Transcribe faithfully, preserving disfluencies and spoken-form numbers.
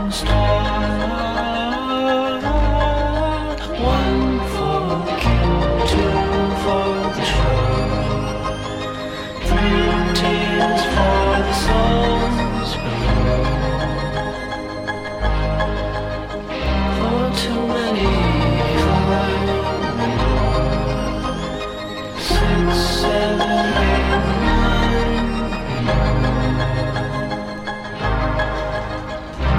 start. One for the king, two for the show, three tears for the souls below. For too many, five, six, seven, eight.